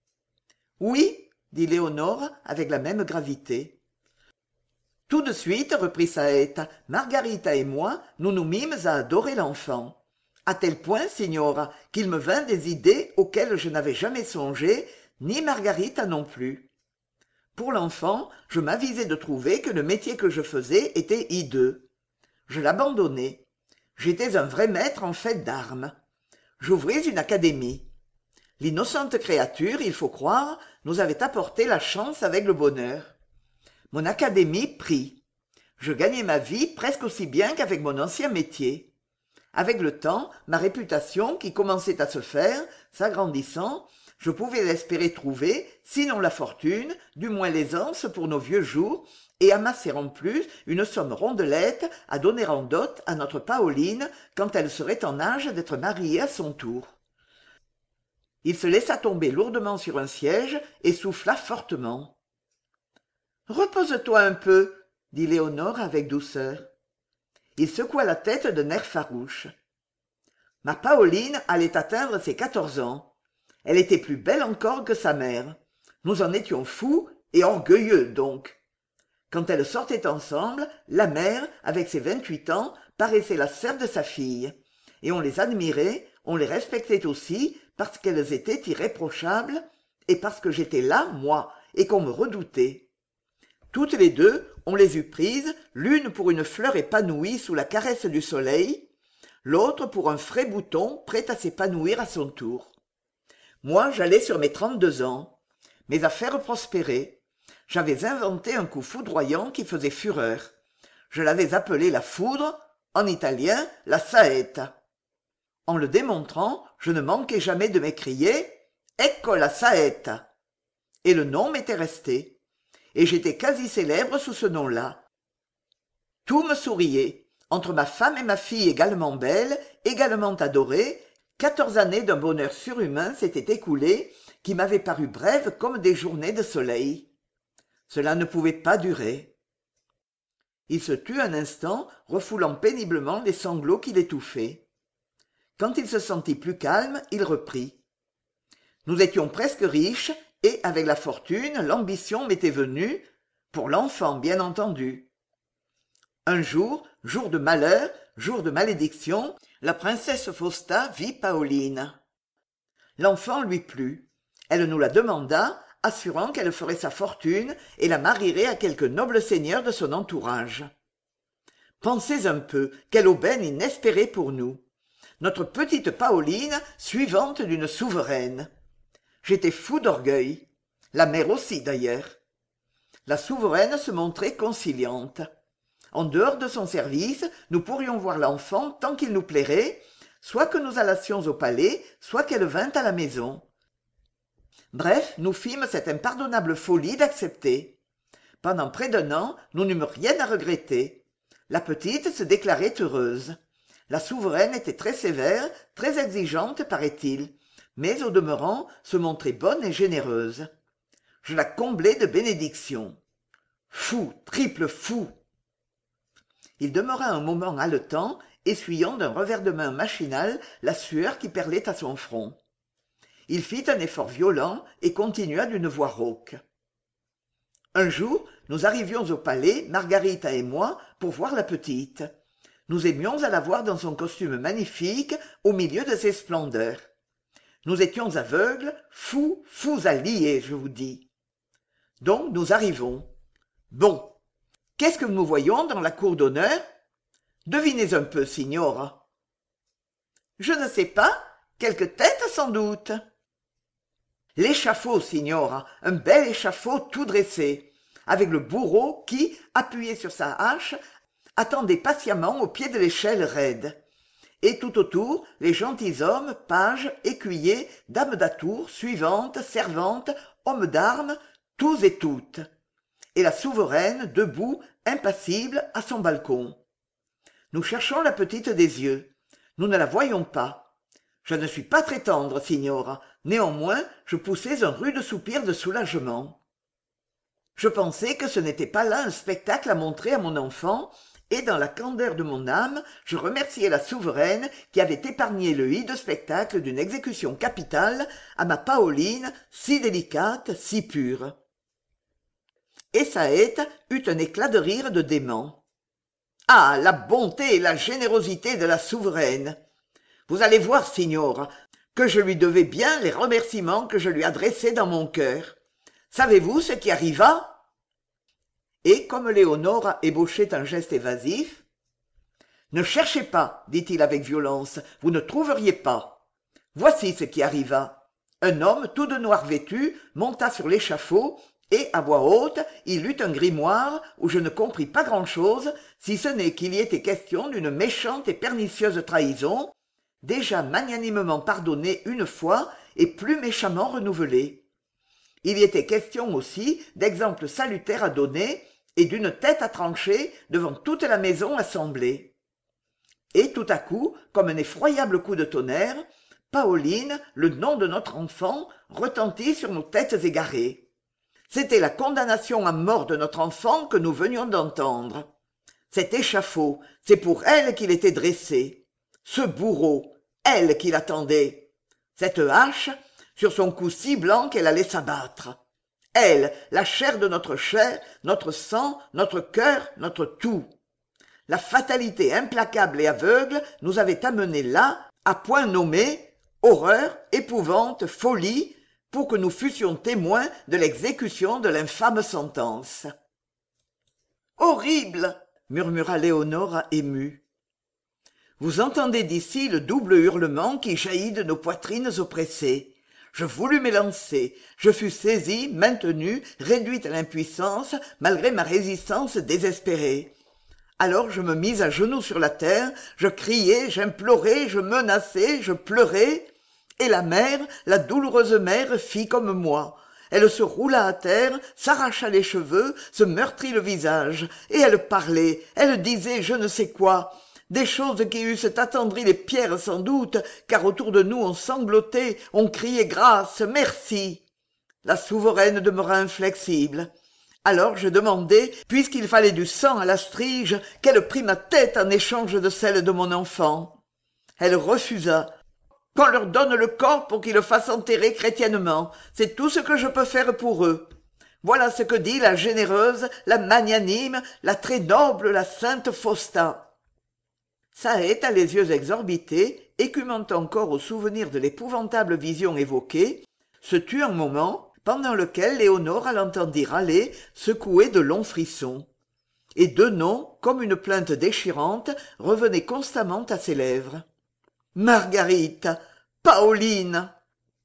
Oui, dit Léonore avec la même gravité. Tout de suite, reprit Saëta, Margarita et moi, nous nous mîmes à adorer l'enfant. À tel point, signora, qu'il me vint des idées auxquelles je n'avais jamais songé, ni Margarita non plus. Pour l'enfant, je m'avisai de trouver que le métier que je faisais était hideux. Je l'abandonnai. J'étais un vrai maître en fait d'armes. J'ouvris une académie. L'innocente créature, il faut croire, nous avait apporté la chance avec le bonheur. Mon académie prit. Je gagnai ma vie presque aussi bien qu'avec mon ancien métier. Avec le temps, ma réputation, qui commençait à se faire, s'agrandissant, je pouvais espérer trouver, sinon la fortune, du moins l'aisance pour nos vieux jours, et amasser en plus une somme rondelette à donner en dot à notre Paoline quand elle serait en âge d'être mariée à son tour. Il se laissa tomber lourdement sur un siège et souffla fortement. « Repose-toi un peu, » dit Léonore avec douceur. Il secoua la tête d'un air farouche. Ma Paoline allait atteindre ses quatorze ans. Elle était plus belle encore que sa mère. Nous en étions fous et orgueilleux donc. Quand elles sortaient ensemble, la mère, avec ses vingt-huit ans, paraissait la sœur de sa fille. Et on les admirait, on les respectait aussi, parce qu'elles étaient irréprochables, et parce que j'étais là, moi, et qu'on me redoutait. Toutes les deux, on les eût prises, l'une pour une fleur épanouie sous la caresse du soleil, l'autre pour un frais bouton prêt à s'épanouir à son tour. Moi, j'allais sur mes trente-deux ans. Mes affaires prospéraient. J'avais inventé un coup foudroyant qui faisait fureur. Je l'avais appelé la foudre, en italien la saetta. En le démontrant, je ne manquais jamais de m'écrier « Ecco la saetta !» Et le nom m'était resté. Et j'étais quasi célèbre sous ce nom-là. Tout me souriait. Entre ma femme et ma fille également belles, également adorées, quatorze années d'un bonheur surhumain s'étaient écoulées, qui m'avaient paru brèves comme des journées de soleil. Cela ne pouvait pas durer. Il se tut un instant, refoulant péniblement les sanglots qui l'étouffaient. Quand il se sentit plus calme, il reprit. Nous étions presque riches, et avec la fortune, l'ambition m'était venue, pour l'enfant bien entendu. Un jour, jour de malheur, jour de malédiction, la princesse Fausta vit Paoline. L'enfant lui plut. Elle nous la demanda, assurant qu'elle ferait sa fortune et la marierait à quelque noble seigneur de son entourage. Pensez un peu, quelle aubaine inespérée pour nous. Notre petite Paoline, suivante d'une souveraine. J'étais fou d'orgueil. La mère aussi, d'ailleurs. La souveraine se montrait conciliante. En dehors de son service, nous pourrions voir l'enfant tant qu'il nous plairait, soit que nous allassions au palais, soit qu'elle vînt à la maison. Bref, nous fîmes cette impardonnable folie d'accepter. Pendant près d'un an, nous n'eûmes rien à regretter. La petite se déclarait heureuse. La souveraine était très sévère, très exigeante, paraît-il, mais au demeurant se montrait bonne et généreuse. Je la comblais de bénédictions. Fou, triple fou! Il demeura un moment haletant, essuyant d'un revers de main machinal la sueur qui perlait à son front. Il fit un effort violent et continua d'une voix rauque. Un jour, nous arrivions au palais, Margarita et moi, pour voir la petite. Nous aimions à la voir dans son costume magnifique, au milieu de ses splendeurs. Nous étions aveugles, fous, fous à lier, je vous dis. Donc nous arrivons. Bon, qu'est-ce que nous voyons dans la cour d'honneur? Devinez un peu, signora. Je ne sais pas, quelque tête sans doute. L'échafaud, signora, un bel échafaud tout dressé, avec le bourreau qui, appuyé sur sa hache, attendait patiemment au pied de l'échelle raide. Et tout autour, les gentilshommes, pages, écuyers, dames d'atour, suivantes, servantes, hommes d'armes, tous et toutes. Et la souveraine, debout, impassible, à son balcon. Nous cherchons la petite des yeux. Nous ne la voyons pas. Je ne suis pas très tendre, signora. Néanmoins, je poussais un rude soupir de soulagement. Je pensais que ce n'était pas là un spectacle à montrer à mon enfant, et dans la candeur de mon âme, je remerciai la souveraine qui avait épargné le hideux spectacle d'une exécution capitale à ma Paoline, si délicate, si pure. Et Saète eut un éclat de rire de dément. « Ah, la bonté et la générosité de la souveraine! Vous allez voir, signora, que je lui devais bien les remerciements que je lui adressais dans mon cœur. Savez-vous ce qui arriva ?» Et comme Léonore ébauchait un geste évasif, « Ne cherchez pas, dit-il avec violence, vous ne trouveriez pas. Voici ce qui arriva. Un homme tout de noir vêtu monta sur l'échafaud, et, à voix haute, il lut un grimoire où je ne compris pas grand-chose, si ce n'est qu'il y était question d'une méchante et pernicieuse trahison, déjà magnanimement pardonnée une fois et plus méchamment renouvelée. Il y était question aussi d'exemples salutaires à donner et d'une tête à trancher devant toute la maison assemblée. Et tout à coup, comme un effroyable coup de tonnerre, Paoline, le nom de notre enfant, retentit sur nos têtes égarées. C'était la condamnation à mort de notre enfant que nous venions d'entendre. Cet échafaud, c'est pour elle qu'il était dressé. Ce bourreau, elle qui l'attendait. Cette hache, sur son cou si blanc qu'elle allait s'abattre. Elle, la chair de notre chair, notre sang, notre cœur, notre tout. La fatalité implacable et aveugle nous avait amenés là, à point nommé, horreur, épouvante, folie, pour que nous fussions témoins de l'exécution de l'infâme sentence. « Horrible !» murmura Léonore émue. Vous entendez d'ici le double hurlement qui jaillit de nos poitrines oppressées. Je voulus m'élancer, je fus saisie, maintenue, réduite à l'impuissance, malgré ma résistance désespérée. Alors je me mis à genoux sur la terre, je criai, j'implorai, je menaçai, je pleurai, et la mère, la douloureuse mère, fit comme moi. Elle se roula à terre, s'arracha les cheveux, se meurtrit le visage, et elle parlait, elle disait je ne sais quoi, des choses qui eussent attendri les pierres sans doute, car autour de nous on sanglotait, on criait grâce, merci. La souveraine demeura inflexible. Alors je demandai, puisqu'il fallait du sang à la strige, qu'elle prît ma tête en échange de celle de mon enfant. Elle refusa. Qu'on leur donne le corps pour qu'ils le fassent enterrer chrétiennement, c'est tout ce que je peux faire pour eux. Voilà ce que dit la généreuse, la magnanime, la très noble, la sainte Fausta. Saète a les yeux exorbités, écumant encore au souvenir de l'épouvantable vision évoquée, se tut un moment, pendant lequel Léonore l'entendit râler, secouer de longs frissons. Et deux noms, comme une plainte déchirante, revenaient constamment à ses lèvres. Marguerite, Paoline.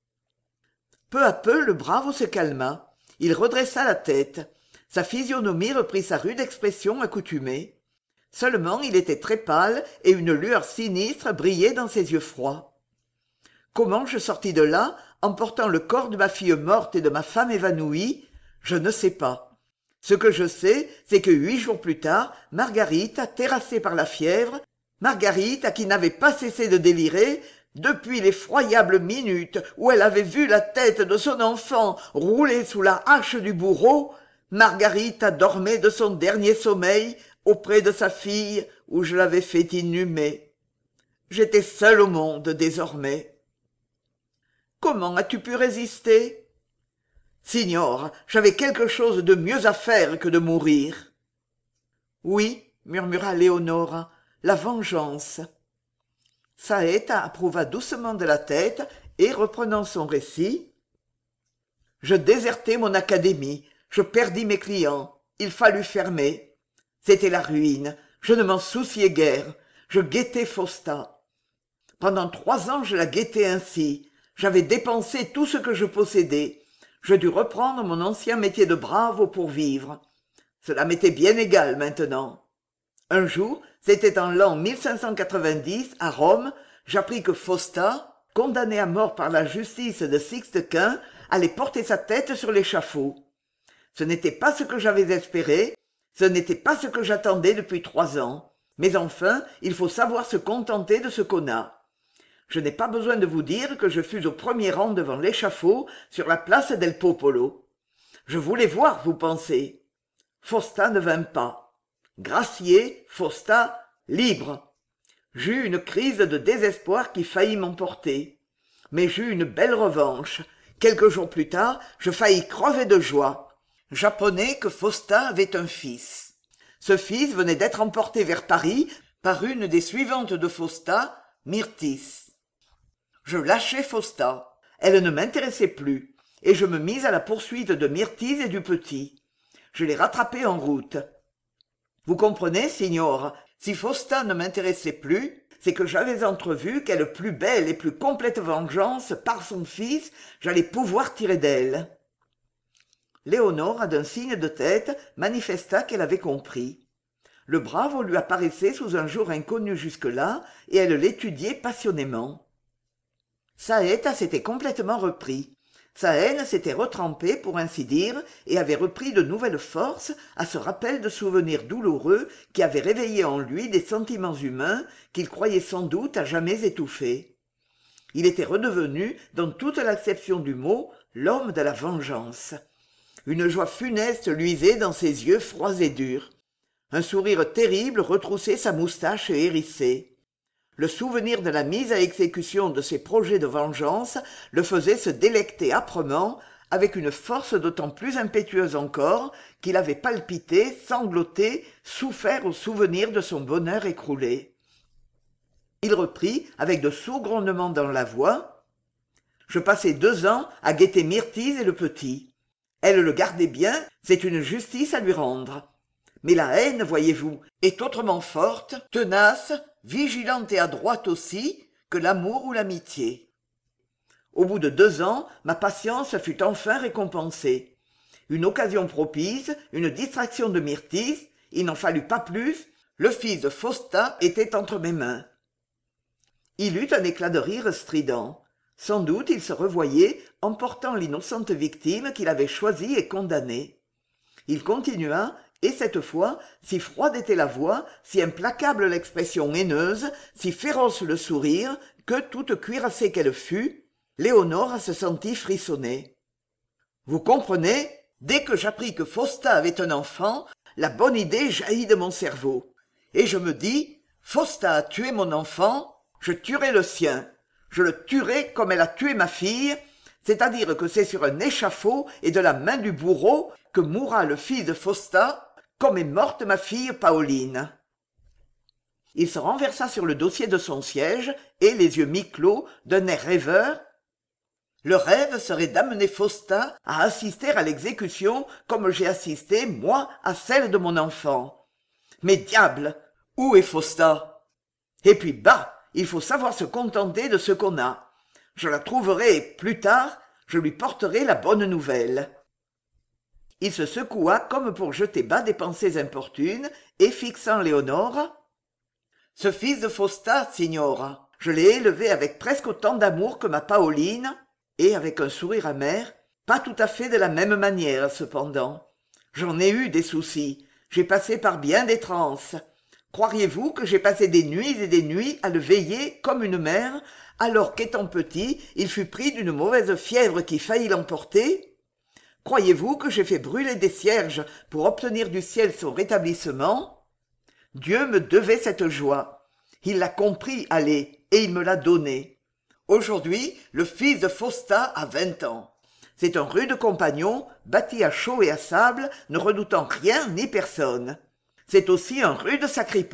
Peu à peu, le brave se calma. Il redressa la tête. Sa physionomie reprit sa rude expression accoutumée. Seulement, il était très pâle et une lueur sinistre brillait dans ses yeux froids. Comment je sortis de là, emportant le corps de ma fille morte et de ma femme évanouie, je ne sais pas. Ce que je sais, c'est que huit jours plus tard, Marguerite, terrassée par la fièvre, Marguerite, qui n'avait pas cessé de délirer, depuis l'effroyable minute où elle avait vu la tête de son enfant rouler sous la hache du bourreau, Marguerite dormait de son dernier sommeil auprès de sa fille où je l'avais fait inhumer. J'étais seul au monde désormais. Comment as-tu pu résister? Signore, j'avais quelque chose de mieux à faire que de mourir. Oui, murmura Léonore, la vengeance. Saète approuva doucement de la tête et, reprenant son récit, « Je désertai mon académie, je perdis mes clients, il fallut fermer. C'était la ruine, je ne m'en souciais guère, je guettais Fausta. Pendant trois ans je la guettais ainsi, j'avais dépensé tout ce que je possédais, je dus reprendre mon ancien métier de brave pour vivre. Cela m'était bien égal maintenant. Un jour, c'était en l'an mille cinq cent quatre-vingt-dix, à Rome, j'appris que Fausta, condamnée à mort par la justice de Sixte Quint, allait porter sa tête sur l'échafaud. Ce n'était pas ce que j'avais espéré, ce n'était pas ce que j'attendais depuis trois ans, mais enfin, il faut savoir se contenter de ce qu'on a. Je n'ai pas besoin de vous dire que je fus au premier rang devant l'échafaud sur la place del Popolo. Je voulais voir, vous pensez. Faustin ne vint pas. Gracié, Faustin, libre. J'eus une crise de désespoir qui faillit m'emporter. Mais j'eus une belle revanche. Quelques jours plus tard, je faillis crever de joie. J'apprenais que Faustin avait un fils. Ce fils venait d'être emporté vers Paris par une des suivantes de Faustin, Myrtis. Je lâchai Faustin. Elle ne m'intéressait plus, et je me mis à la poursuite de Myrtis et du petit. Je les rattrapai en route. Vous comprenez, signor, si Faustin ne m'intéressait plus, c'est que j'avais entrevu quelle plus belle et plus complète vengeance, par son fils, j'allais pouvoir tirer d'elle. Léonore, d'un signe de tête, manifesta qu'elle avait compris. Le brave lui apparaissait sous un jour inconnu jusque-là, et elle l'étudiait passionnément. Saèta s'était complètement repris. Sa haine s'était retrempée, pour ainsi dire, et avait repris de nouvelles forces à ce rappel de souvenirs douloureux qui avaient réveillé en lui des sentiments humains qu'il croyait sans doute à jamais étouffés. Il était redevenu, dans toute l'acception du mot, l'homme de la vengeance. Une joie funeste luisait dans ses yeux froids et durs. Un sourire terrible retroussait sa moustache hérissée. Le souvenir de la mise à exécution de ses projets de vengeance le faisait se délecter âprement, avec une force d'autant plus impétueuse encore qu'il avait palpité, sangloté, souffert au souvenir de son bonheur écroulé. Il reprit, avec de sourds grondements dans la voix. « Je passai deux ans à guetter Myrtis et le petit. Elle le gardait bien, c'est une justice à lui rendre. Mais la haine, voyez-vous, est autrement forte, tenace, vigilante et adroite aussi, que l'amour ou l'amitié. Au bout de deux ans, ma patience fut enfin récompensée. Une occasion propice, une distraction de Myrtis, il n'en fallut pas plus, le fils de Faustin était entre mes mains. Il eut un éclat de rire strident. Sans doute il se revoyait emportant l'innocente victime qu'il avait choisie et condamnée. Il continua, et cette fois, si froide était la voix, si implacable l'expression haineuse, si féroce le sourire, que toute cuirassée qu'elle fût, Léonore se sentit frissonner. Vous comprenez, dès que j'appris que Faustin avait un enfant, la bonne idée jaillit de mon cerveau. Et je me dis, Faustin a tué mon enfant, je tuerai le sien. Je le tuerai comme elle a tué ma fille, c'est-à-dire que c'est sur un échafaud et de la main du bourreau que mourra le fils de Faustin, comme est morte ma fille Pauline. Il se renversa sur le dossier de son siège et, les yeux mi-clos, d'un air rêveur, le rêve serait d'amener Faustin à assister à l'exécution comme j'ai assisté, moi, à celle de mon enfant. Mais diable, où est Faustin? Et puis, bah, il faut savoir se contenter de ce qu'on a. Je la trouverai, et plus tard, je lui porterai la bonne nouvelle. Il se secoua comme pour jeter bas des pensées importunes, et fixant Léonore, « Ce fils de Faustin, signora, je l'ai élevé avec presque autant d'amour que ma Pauline, et avec un sourire amer, pas tout à fait de la même manière, cependant. J'en ai eu des soucis, j'ai passé par bien des transes. Croiriez-vous que j'ai passé des nuits et des nuits à le veiller comme une mère, alors qu'étant petit, il fut pris d'une mauvaise fièvre qui faillit l'emporter ? Croyez-vous que j'ai fait brûler des cierges pour obtenir du ciel son rétablissement ? Dieu me devait cette joie. Il l'a compris, allez, et il me l'a donnée. Aujourd'hui, le fils de Faustin a vingt ans. C'est un rude compagnon, bâti à chaud et à sable, ne redoutant rien ni personne. C'est aussi un rude sacripan. »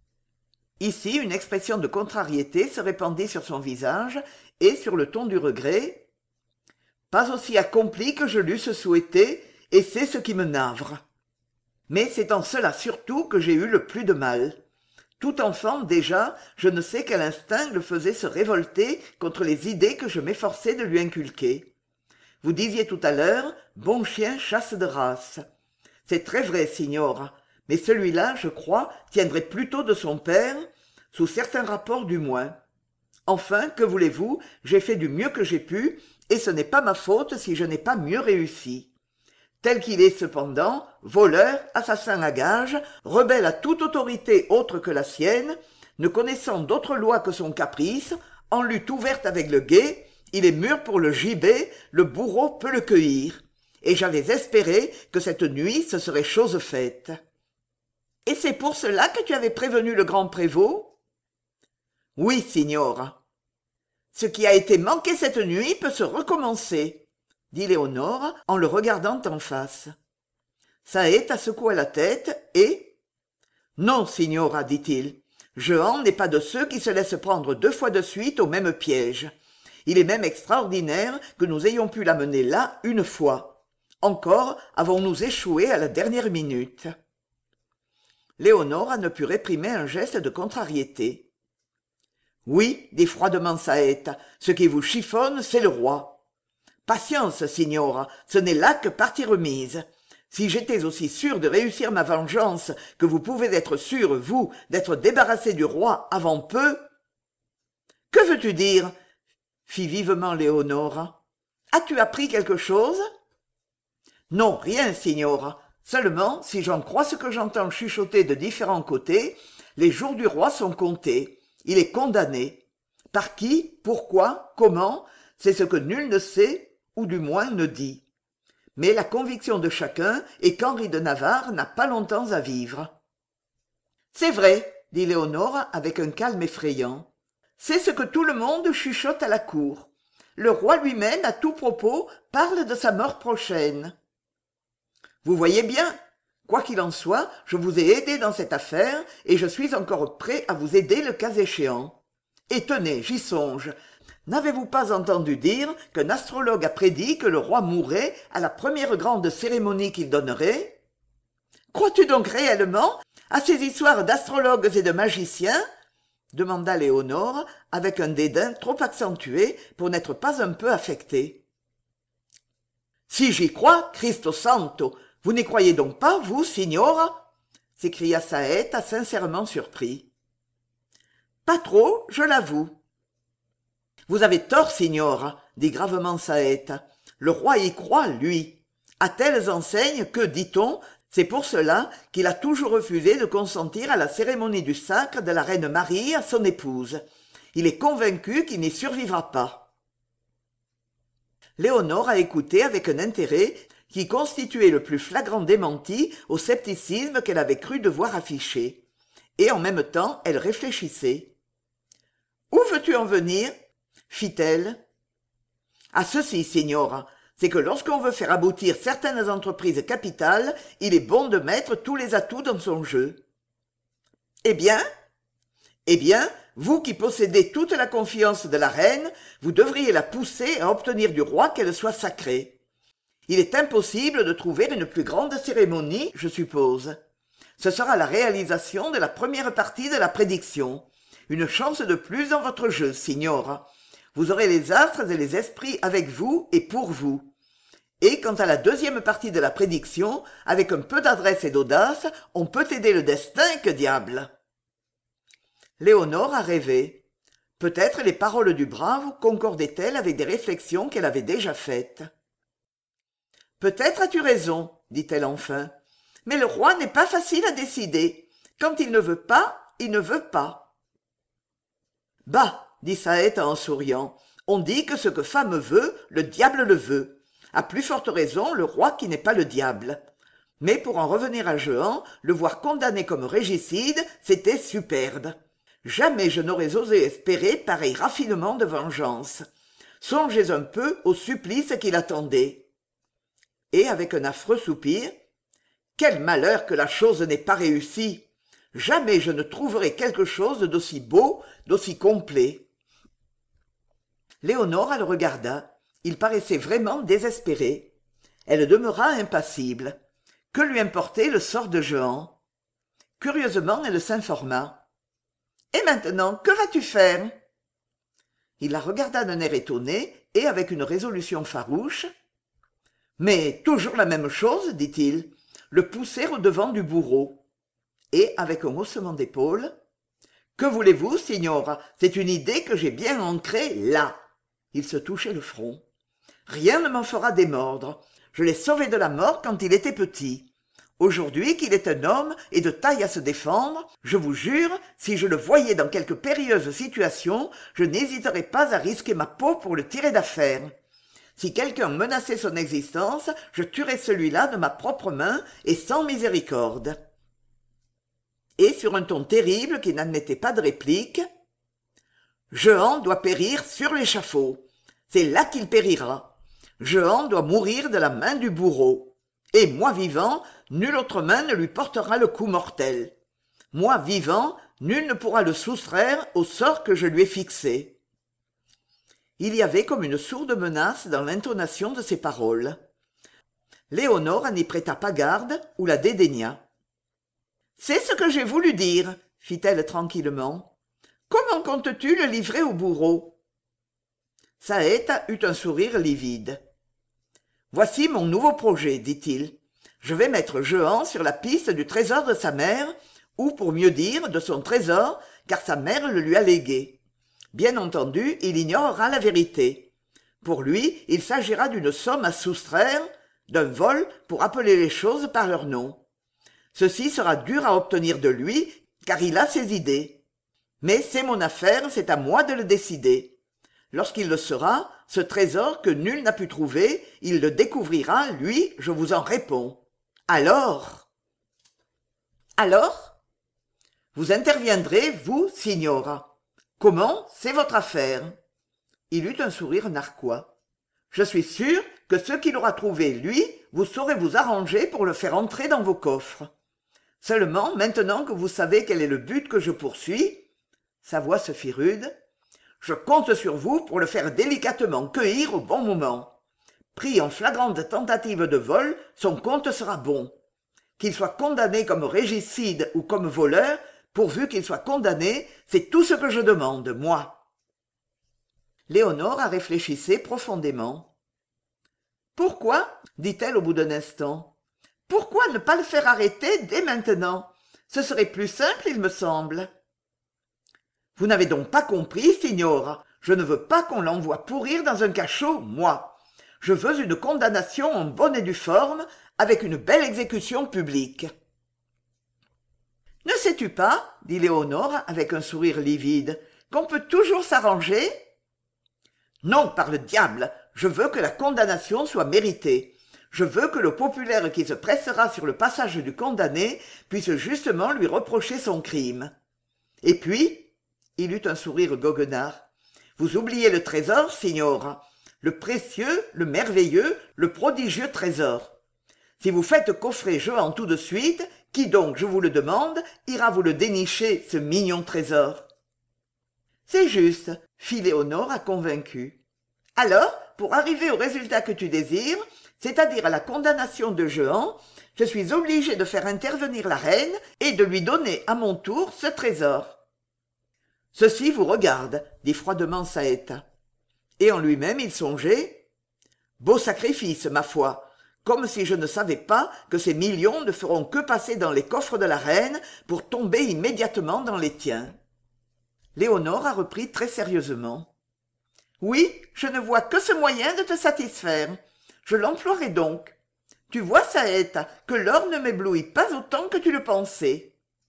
Ici, une expression de contrariété se répandit sur son visage, et sur le ton du regret. « Pas aussi accompli que je l'eusse souhaité, et c'est ce qui me navre. Mais c'est en cela surtout que j'ai eu le plus de mal. Tout enfant, déjà, je ne sais quel instinct le faisait se révolter contre les idées que je m'efforçais de lui inculquer. Vous disiez tout à l'heure, bon chien chasse de race. C'est très vrai, signora, mais celui-là, je crois, tiendrait plutôt de son père, sous certains rapports du moins. Enfin, que voulez-vous, j'ai fait du mieux que j'ai pu, et ce n'est pas ma faute si je n'ai pas mieux réussi. Tel qu'il est cependant, voleur, assassin à gages, rebelle à toute autorité autre que la sienne, ne connaissant d'autre loi que son caprice, en lutte ouverte avec le guet, il est mûr pour le gibet, le bourreau peut le cueillir. et j'avais espéré que cette nuit ce serait chose faite. » « Et c'est pour cela que tu avais prévenu le grand prévôt ?»« Oui, signora. »« Ce qui a été manqué cette nuit peut se recommencer, » dit Léonore en le regardant en face. Saèta secoua la tête et « Non, signora, dit-il, Jehan n'est pas de ceux qui se laissent prendre deux fois de suite au même piège. Il est même extraordinaire que nous ayons pu l'amener là une fois. Encore avons-nous échoué à la dernière minute. » Léonore ne put réprimer un geste de contrariété. « Oui, dit froidement Saèta, ce qui vous chiffonne, c'est le roi. Patience, signora, ce n'est là que partie remise. Si j'étais aussi sûr de réussir ma vengeance que vous pouvez être sûr, vous, d'être débarrassé du roi avant peu... »« Que veux-tu dire ?» fit vivement Léonore. « As-tu appris quelque chose ?»« Non, rien, signora. Seulement, si j'en crois ce que j'entends chuchoter de différents côtés, les jours du roi sont comptés. Il est condamné. Par qui, pourquoi, comment, c'est ce que nul ne sait, ou du moins ne dit. Mais la conviction de chacun est qu'Henri de Navarre n'a pas longtemps à vivre. »« C'est vrai, » dit Léonore avec un calme effrayant. « C'est ce que tout le monde chuchote à la cour. Le roi lui-même, à tout propos, parle de sa mort prochaine. » Vous voyez bien, quoi qu'il en soit, je vous ai aidé dans cette affaire et je suis encore prêt à vous aider le cas échéant. Et tenez, j'y songe. N'avez-vous pas entendu dire qu'un astrologue a prédit que le roi mourrait à la première grande cérémonie qu'il donnerait ? Crois-tu donc réellement à ces histoires d'astrologues et de magiciens ? Demanda Léonore avec un dédain trop accentué pour n'être pas un peu affectée. Si j'y crois, Cristo santo, vous n'y croyez donc pas, vous, signora ? S'écria Saèta sincèrement surpris. Pas trop, je l'avoue. Vous avez tort, signora, dit gravement Saèta. Le roi y croit, lui. À telles enseignes que, dit-on, c'est pour cela qu'il a toujours refusé de consentir à la cérémonie du sacre de la reine Marie à son épouse. Il est convaincu qu'il n'y survivra pas. Léonore a écouté avec un intérêt qui constituait le plus flagrant démenti au scepticisme qu'elle avait cru devoir afficher. Et en même temps, elle réfléchissait. « Où veux-tu en venir ?» fit-elle. « À ceci, signora, c'est que lorsqu'on veut faire aboutir certaines entreprises capitales, il est bon de mettre tous les atouts dans son jeu. »« Eh bien ?»« Eh bien, vous qui possédez toute la confiance de la reine, vous devriez la pousser à obtenir du roi qu'elle soit sacrée. Il est impossible de trouver une plus grande cérémonie, je suppose. Ce sera la réalisation de la première partie de la prédiction. Une chance de plus dans votre jeu, signora. Vous aurez les astres et les esprits avec vous et pour vous. Et quant à la deuxième partie de la prédiction, avec un peu d'adresse et d'audace, on peut aider le destin, que diable !» Léonore a rêvé. Peut-être les paroles du brave concordaient-elles avec des réflexions qu'elle avait déjà faites. « Peut-être as-tu raison, dit-elle enfin, mais le roi n'est pas facile à décider. Quand il ne veut pas, il ne veut pas. »« Bah, dit Saèta en souriant, on dit que ce que femme veut, le diable le veut. À plus forte raison, le roi qui n'est pas le diable. Mais pour en revenir à Jehan, le voir condamné comme régicide, c'était superbe. Jamais je n'aurais osé espérer pareil raffinement de vengeance. Songez un peu au supplice qui l'attendait. Et avec un affreux soupir, « Quel malheur que la chose n'ait pas réussi ! Jamais je ne trouverai quelque chose d'aussi beau, d'aussi complet. » Léonore le regarda. Il paraissait vraiment désespéré. Elle demeura impassible. Que lui importait le sort de Jehan ? Curieusement, elle s'informa. « Et maintenant, que vas-tu faire ?» Il la regarda d'un air étonné et avec une résolution farouche. « Mais toujours la même chose, dit-il, le pousser au-devant du bourreau. » Et avec un haussement d'épaules, « Que voulez-vous, signora, c'est une idée que j'ai bien ancrée là. » Il se touchait le front. « Rien ne m'en fera démordre. Je l'ai sauvé de la mort quand il était petit. Aujourd'hui qu'il est un homme et de taille à se défendre, je vous jure, si je le voyais dans quelque périlleuse situation, je n'hésiterais pas à risquer ma peau pour le tirer d'affaire. Si quelqu'un menaçait son existence, je tuerais celui-là de ma propre main et sans miséricorde. Et sur un ton terrible qui n'admettait pas de réplique, « Jehan doit périr sur l'échafaud. C'est là qu'il périra. Jehan doit mourir de la main du bourreau. Et moi vivant, nulle autre main ne lui portera le coup mortel. Moi vivant, nul ne pourra le soustraire au sort que je lui ai fixé. » Il y avait comme une sourde menace dans l'intonation de ces paroles. Léonore n'y prêta pas garde ou la dédaigna. « C'est ce que j'ai voulu dire, » fit-elle tranquillement. « Comment comptes-tu le livrer au bourreau ?» Saèta eut un sourire livide. « Voici mon nouveau projet, dit-il. Je vais mettre Jehan sur la piste du trésor de sa mère, ou pour mieux dire, de son trésor, car sa mère le lui a légué. Bien entendu, il ignorera la vérité. Pour lui, il s'agira d'une somme à soustraire, d'un vol pour appeler les choses par leur nom. Ceci sera dur à obtenir de lui, car il a ses idées. Mais c'est mon affaire, c'est à moi de le décider. Lorsqu'il le sera, ce trésor que nul n'a pu trouver, il le découvrira, lui, je vous en réponds. Alors... Alors Vous interviendrez, vous, signora. Comment, c'est votre affaire. Il eut un sourire narquois. Je suis sûr que ce qu'il aura trouvé, lui, vous saurez vous arranger pour le faire entrer dans vos coffres. Seulement, maintenant que vous savez quel est le but que je poursuis, sa voix se fit rude, je compte sur vous pour le faire délicatement cueillir au bon moment. Pris en flagrante tentative de vol, son compte sera bon. Qu'il soit condamné comme régicide ou comme voleur, pourvu qu'il soit condamné, c'est tout ce que je demande, moi. Léonore réfléchissait profondément. « Pourquoi, dit-elle au bout d'un instant, pourquoi ne pas le faire arrêter dès maintenant? Ce serait plus simple, il me semble. » Vous n'avez donc pas compris, signora. Je ne veux pas qu'on l'envoie pourrir dans un cachot, moi. Je veux une condamnation en bonne et due forme, avec une belle exécution publique. « Ne sais-tu pas, dit Léonore avec un sourire livide, qu'on peut toujours s'arranger ?»« Non, par le diable, je veux que la condamnation soit méritée. Je veux que le populaire qui se pressera sur le passage du condamné puisse justement lui reprocher son crime. Et puis, il eut un sourire goguenard, vous oubliez le trésor, signora, le précieux, le merveilleux, le prodigieux trésor. Si vous faites coffrer Jehan tout de suite, qui donc, je vous le demande, ira vous le dénicher, ce mignon trésor? » C'est juste, fit Léonore convaincue. « Alors, pour arriver au résultat que tu désires, c'est-à-dire à la condamnation de Jehan, je suis obligée de faire intervenir la reine et de lui donner à mon tour ce trésor. » « Ceci vous regarde, dit froidement Saèta. Et en lui-même il songeait. Beau sacrifice, ma foi, comme si je ne savais pas que ces millions ne feront que passer dans les coffres de la reine pour tomber immédiatement dans les tiens. Léonore a repris très sérieusement. Oui, je ne vois que ce moyen de te satisfaire. Je l'emploierai donc. Tu vois, Saèta, que l'or ne m'éblouit pas autant que tu le pensais.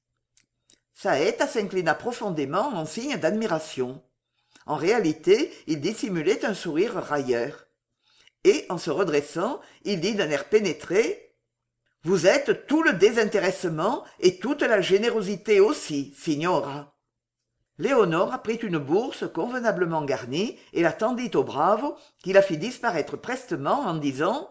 Saèta s'inclina profondément en signe d'admiration. En réalité, il dissimulait un sourire railleur. Et, en se redressant, il dit d'un air pénétré « Vous êtes tout le désintéressement et toute la générosité aussi, signora. » Léonore prit une bourse convenablement garnie et la tendit au brave, qui la fit disparaître prestement en disant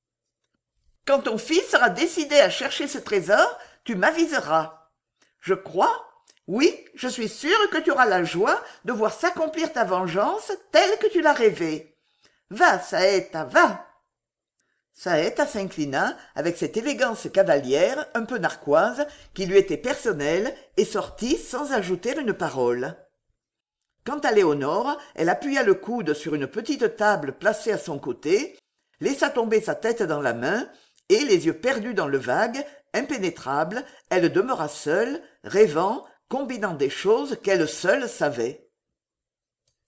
« Quand ton fils sera décidé à chercher ce trésor, tu m'aviseras. Je crois, oui, je suis sûre que tu auras la joie de voir s'accomplir ta vengeance telle que tu l'as rêvée. Va, Saèta, va !» Saèta s'inclina avec cette élégance cavalière un peu narquoise qui lui était personnelle et sortit sans ajouter une parole. Quant à Léonore, elle appuya le coude sur une petite table placée à son côté, laissa tomber sa tête dans la main et, les yeux perdus dans le vague, impénétrable, elle demeura seule, rêvant, combinant des choses qu'elle seule savait.